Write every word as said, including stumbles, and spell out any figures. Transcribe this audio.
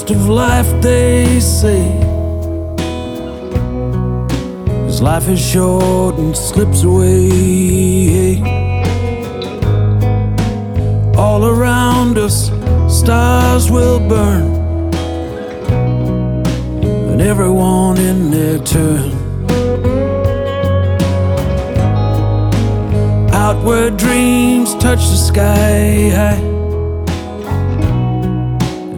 cost of life, they say, 'cause life is short and slips away. All around us, stars will burn, and everyone in their turn. Out where dreams touch the sky high,